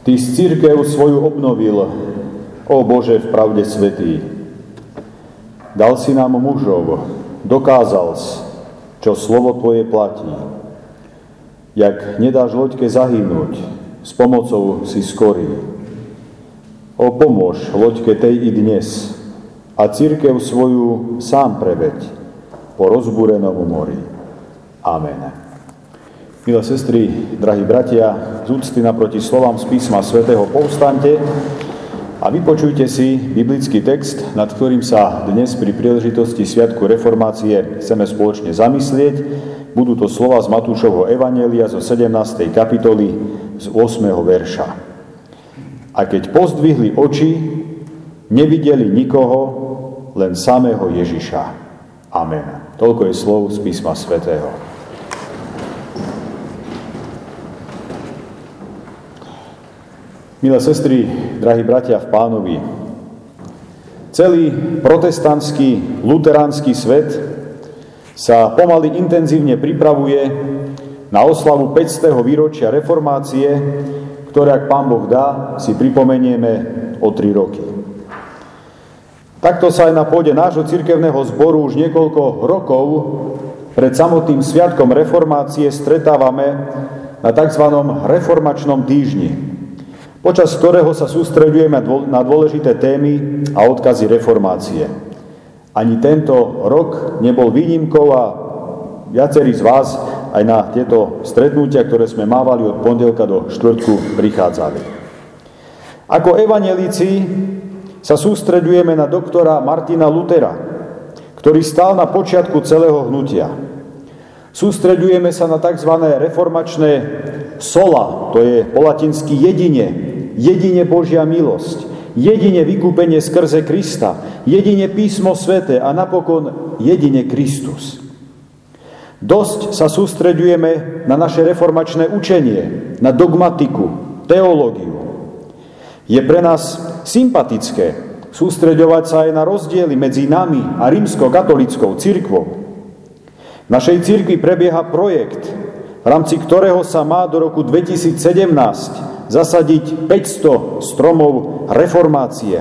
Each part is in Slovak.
Ty si cirkev svoju obnovil, ó Bože, v pravde svätý. Dal si nám mužov, dokázal si, čo slovo Tvoje platí. Jak nedáš loďke zahynúť, s pomocou si skorý. O pomôž loďke tej i dnes a cirkev svoju sám preveď po rozbúrenom mori. Amen. Milé sestry, drahí bratia, z úcty naproti slovám z písma svätého povstaňte a vypočujte si biblický text, nad ktorým sa dnes pri príležitosti Sviatku reformácie chceme spoločne zamyslieť. Budú to slova z Matúšovho evanjelia zo 17. kapitoly z 8. verša. A keď pozdvihli oči, nevideli nikoho, len samého Ježiša. Amen. Toľko je slov z písma svätého. Milé sestry, drahí bratia v Pánovi, celý protestantský, luteránsky svet sa pomaly intenzívne pripravuje na oslavu 500. výročia reformácie, ktoré, ak Pán Boh dá, si pripomenieme o 3 roky. Takto sa aj na pôde nášho cirkevného zboru už niekoľko rokov pred samotným sviatkom reformácie stretávame na tzv. Reformačnom týždni, počas ktorého sa sústreďujeme na dôležité témy a odkazy reformácie. Ani tento rok nebol výnimkou a viacerí z vás aj na tieto stretnutia, ktoré sme mávali od pondelka do štvrtku, prichádzali. Ako evanjelíci sa sústreďujeme na doktora Martina Luthera, ktorý stál na počiatku celého hnutia. Sústreďujeme sa na tzv. Reformačné sola, to je po latinsky jedine Božia milosť, jedine vykúpenie skrze Krista, jedine písmo sväté a napokon jedine Kristus. Dosť sa sústreďujeme na naše reformačné učenie, na dogmatiku, teológiu. Je pre nás sympatické sústreďovať sa aj na rozdiely medzi nami a rímsko-katolíckou cirkvou. V našej cirkvi prebieha projekt, v rámci ktorého sa má do roku 2017 zasadiť 500 stromov reformácie.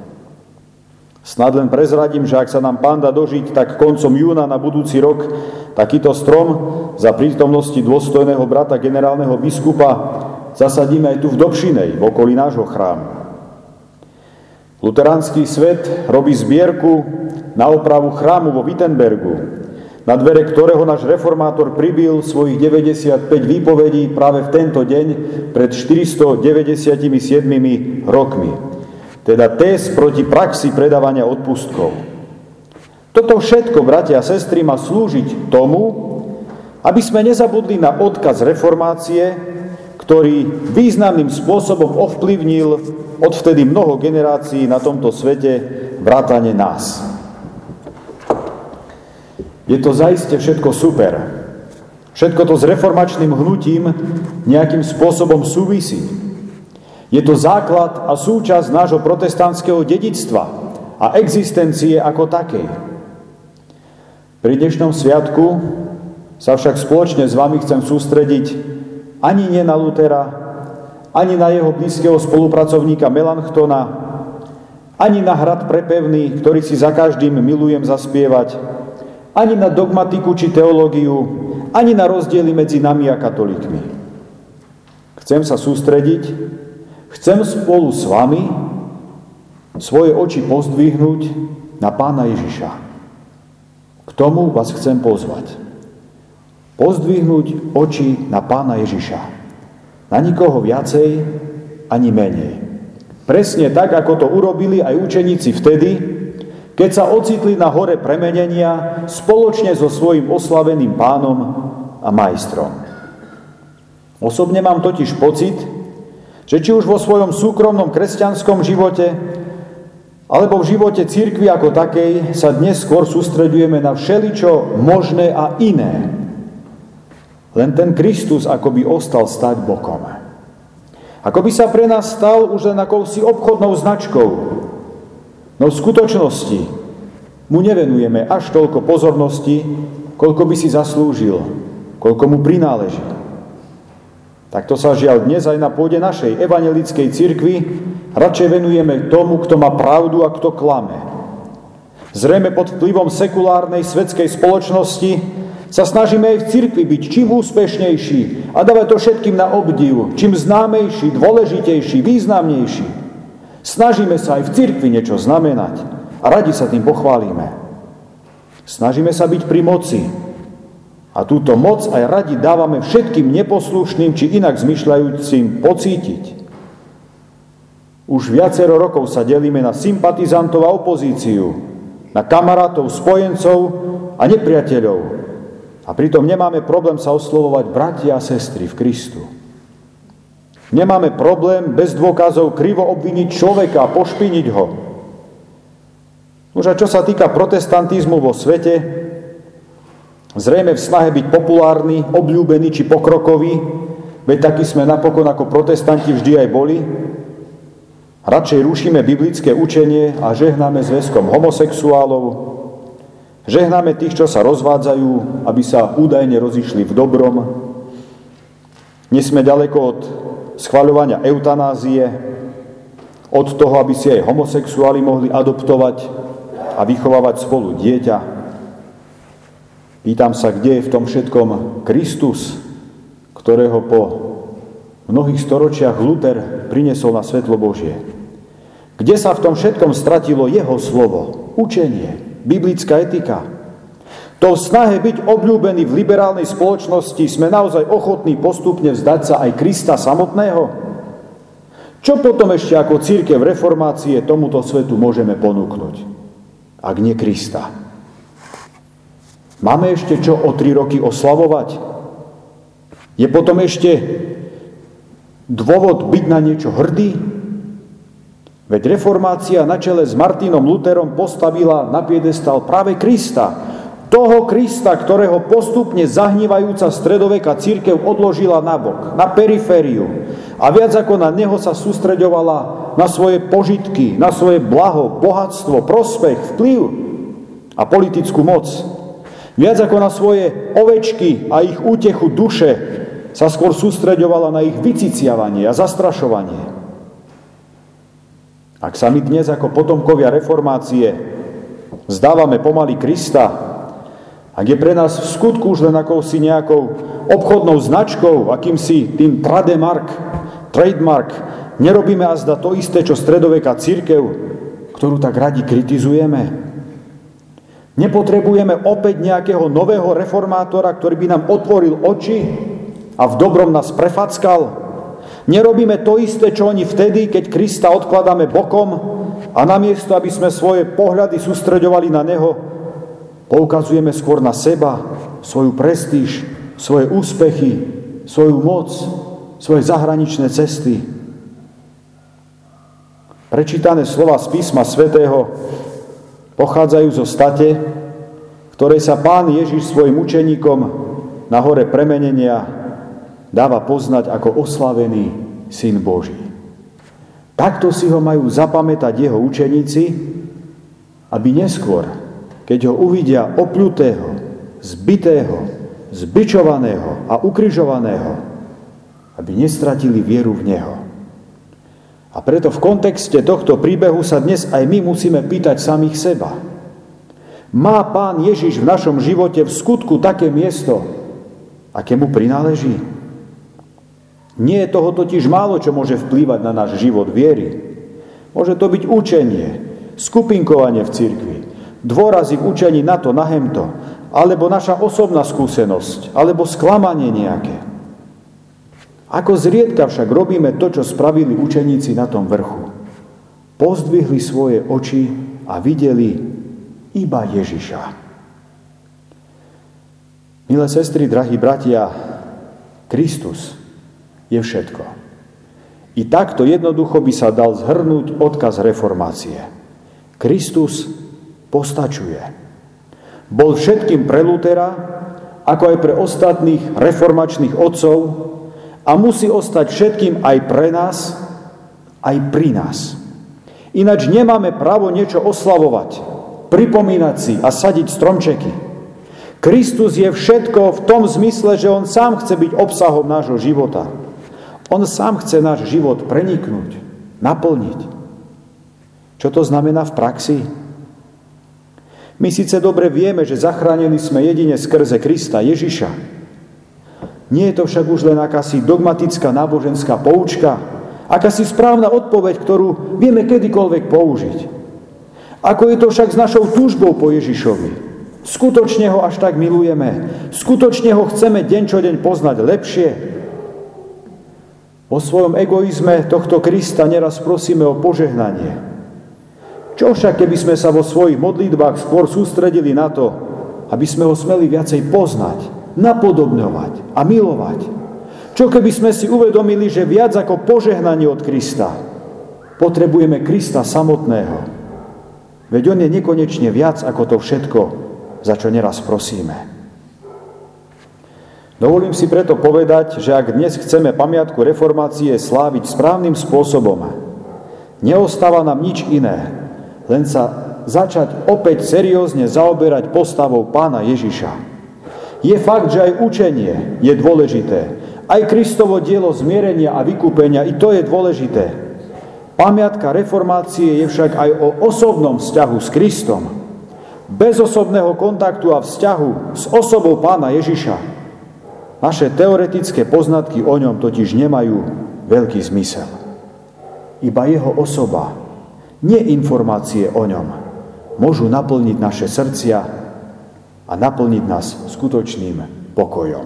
Snad len prezradím, že ak sa nám Pán dá dožiť, tak koncom júna na budúci rok takýto strom za prítomnosti dôstojného brata generálneho biskupa zasadíme aj tu v Dobšinej, v okolí nášho chrámu. Luteránsky svet robí zbierku na opravu chrámu vo Wittenbergu, na dvere ktorého náš reformátor pribil svojich 95 výpovedí práve v tento deň pred 497 rokmi. Teda téz proti praxi predávania odpustkov. Toto všetko, bratia a sestry, má slúžiť tomu, aby sme nezabudli na odkaz reformácie, ktorý významným spôsobom ovplyvnil odvtedy mnoho generácií na tomto svete vrátane nás. Je to zaiste všetko super. Všetko to s reformačným hnutím nejakým spôsobom súvisí. Je to základ a súčasť nášho protestantského dedičstva a existencie ako takej. Pri dnešnom sviatku sa však spoločne s vami chcem sústrediť ani nie na Luthera, ani na jeho blízkeho spolupracovníka Melanchtona, ani na hrad prepevný, ktorý si za každým milujem zaspievať, ani na dogmatiku či teológiu, ani na rozdiely medzi nami a katolíkmi. Chcem sa sústrediť, chcem spolu s vami svoje oči pozdvihnúť na Pána Ježiša. K tomu vás chcem pozvať. Pozdvihnúť oči na Pána Ježiša. Na nikoho viacej ani menej. Presne tak, ako to urobili aj učeníci vtedy, keď sa ocitli na hore premenenia spoločne so svojím oslaveným Pánom a Majstrom. Osobne mám totiž pocit, že či už vo svojom súkromnom kresťanskom živote alebo v živote cirkvi ako takej sa dnes skôr sústreďujeme na všeličo možné a iné. Len ten Kristus akoby ostal stať bokom. Ako by sa pre nás stal už len akousi obchodnou značkou. No v skutočnosti mu nevenujeme až toľko pozornosti, koľko by si zaslúžil, koľko mu prináleží. Tak to sa žiaľ dnes aj na pôde našej evanjelickej cirkvi radšej venujeme tomu, kto má pravdu a kto klame. Zrejme pod vplyvom sekulárnej svetskej spoločnosti sa snažíme aj v cirkvi byť čím úspešnejší a dávať to všetkým na obdiv, čím známejší, dôležitejší, významnejší. Snažíme sa aj v cirkvi niečo znamenať a radi sa tým pochválime. Snažíme sa byť pri moci a túto moc aj radi dávame všetkým neposlušným či inak zmyšľajúcim pocítiť. Už viacero rokov sa delíme na sympatizantov a opozíciu, na kamarátov, spojencov a nepriateľov. A pritom nemáme problém sa oslovovať bratia a sestry v Kristu. Nemáme problém bez dôkazov krivo obviniť človeka a pošpiniť ho. Už a čo sa týka protestantizmu vo svete, zrejme v snahe byť populárny, obľúbený či pokrokový, veď takí sme napokon ako protestanti vždy aj boli, radšej rušíme biblické učenie a žehnáme zväzkom homosexuálov, žehnáme tých, čo sa rozvádzajú, aby sa údajne rozišli v dobrom. Nie sme ďaleko od schvaľovania eutanázie, od toho, aby si aj homosexuáli mohli adoptovať a vychovávať spolu dieťa. Pýtam sa, kde je v tom všetkom Kristus, ktorého po mnohých storočiach Luther priniesol na svetlo Božie. Kde sa v tom všetkom stratilo jeho slovo, učenie, biblická etika? To v snahe byť obľúbený v liberálnej spoločnosti sme naozaj ochotní postupne vzdať sa aj Krista samotného? Čo potom ešte ako cirkev reformácie tomuto svetu môžeme ponúknuť, ak nie Krista? Máme ešte čo o 3 roky oslavovať? Je potom ešte dôvod byť na niečo hrdý? Veď reformácia na čele s Martinom Lutherom postavila na piedestal práve Krista. Toho Krista, ktorého postupne zahnívajúca stredoveká cirkev odložila nabok, na perifériu. A viac ako na neho sa sústreďovala na svoje požitky, na svoje blaho, bohatstvo, prospech, vplyv a politickú moc. Viac ako na svoje ovečky a ich útechu duše sa skôr sústreďovala na ich vyciciavanie a zastrašovanie. Ak sa my dnes ako potomkovia reformácie vzdávame pomaly Krista, ak je pre nás v skutku už len akousi nejakou obchodnou značkou, akýmsi tým trademark, nerobíme azda to isté, čo stredoveká cirkev, ktorú tak radi kritizujeme. Nepotrebujeme opäť nejakého nového reformátora, ktorý by nám otvoril oči a v dobrom nás prefackal. Nerobíme to isté, čo oni vtedy, keď Krista odkladáme bokom a namiesto, aby sme svoje pohľady sústreďovali na neho, poukazujeme skôr na seba, svoju prestíž, svoje úspechy, svoju moc, svoje zahraničné cesty. Prečítané slova z písma svätého pochádzajú zo state, ktorej sa Pán Ježiš svojim učeníkom na hore premenenia dáva poznať ako oslavený Syn Boží. Takto si ho majú zapamätať jeho učeníci, aby neskôr, keď ho uvidia opľutého, zbitého, zbičovaného a ukrižovaného, aby nestratili vieru v neho. A preto v kontexte tohto príbehu sa dnes aj my musíme pýtať samých seba. Má Pán Ježiš v našom živote v skutku také miesto, aké mu prináleží? Nie je toho totiž málo, čo môže vplývať na náš život viery. Môže to byť učenie, skupinkovanie v cirkvi, dôrazy v učení na to, na hemto, alebo naša osobná skúsenosť, alebo sklamanie nejaké. Ako zriedka však robíme to, čo spravili učeníci na tom vrchu. Pozdvihli svoje oči a videli iba Ježiša. Milé sestry, drahí bratia, Kristus je všetko. I takto jednoducho by sa dal zhrnúť odkaz reformácie. Kristus postačuje. Bol všetkým pre Lutera, ako aj pre ostatných reformačných otcov a musí ostať všetkým aj pre nás, aj pri nás. Ináč nemáme právo niečo oslavovať, pripomínať si a sadiť stromčeky. Kristus je všetko v tom zmysle, že on sám chce byť obsahom nášho života. On sám chce náš život preniknúť, naplniť. Čo to znamená v praxi? My síce dobre vieme, že zachránení sme jedine skrze Krista Ježiša. Nie je to však už len akási dogmatická náboženská poučka, akási správna odpoveď, ktorú vieme kedykoľvek použiť. Ako je to však s našou túžbou po Ježišovi? Skutočne ho až tak milujeme? Skutočne ho chceme deň čo deň poznať lepšie? Vo svojom egoizme tohto Krista neraz prosíme o požehnanie. Čo však, keby sme sa vo svojich modlitbách skôr sústredili na to, aby sme ho smeli viacej poznať, napodobňovať a milovať? Čo keby sme si uvedomili, že viac ako požehnanie od Krista potrebujeme Krista samotného? Veď on je nekonečne viac ako to všetko, za čo neraz prosíme. Dovolím si preto povedať, že ak dnes chceme pamiatku reformácie sláviť správnym spôsobom, neostáva nám nič iné, len sa začať opäť seriózne zaoberať postavou Pána Ježiša. Je fakt, že aj učenie je dôležité. Aj Kristovo dielo zmierenia a vykúpenia, i to je dôležité. Pamiatka reformácie je však aj o osobnom vzťahu s Kristom. Bez osobného kontaktu a vzťahu s osobou Pána Ježiša naše teoretické poznatky o ňom totiž nemajú veľký zmysel. Iba jeho osoba, nie informácie o ňom, môžu naplniť naše srdcia a naplniť nás skutočným pokojom.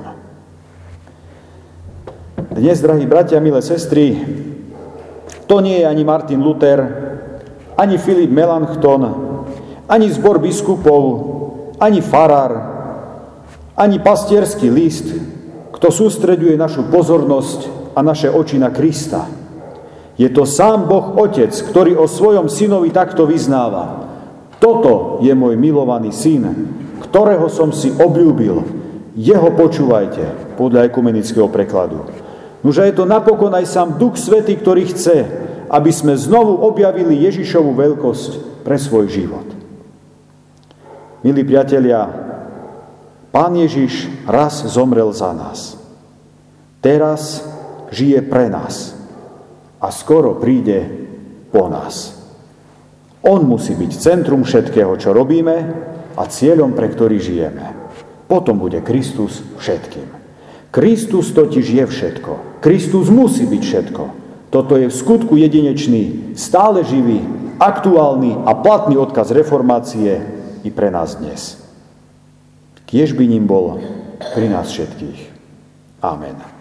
Dnes, drahí bratia, milé sestry, to nie je ani Martin Luther, ani Filip Melanchthon, ani zbor biskupov, ani farár, ani pastierský list, kto sústreďuje našu pozornosť a naše oči na Krista. Je to sám Boh Otec, ktorý o svojom synovi takto vyznáva. Toto je môj milovaný syn, ktorého som si obľúbil. Jeho počúvajte, podľa ekumenického prekladu. Nože je to napokon aj sám Duch Svätý, ktorý chce, aby sme znovu objavili Ježišovu veľkosť pre svoj život. Milí priatelia, Pán Ježiš raz zomrel za nás. Teraz žije pre nás. A skoro príde po nás. On musí byť centrum všetkého, čo robíme a cieľom, pre ktorý žijeme. Potom bude Kristus všetkým. Kristus totiž je všetko. Kristus musí byť všetko. Toto je v skutku jedinečný, stále živý, aktuálny a platný odkaz reformácie i pre nás dnes. Kiež by ním bol pri nás všetkých. Amen.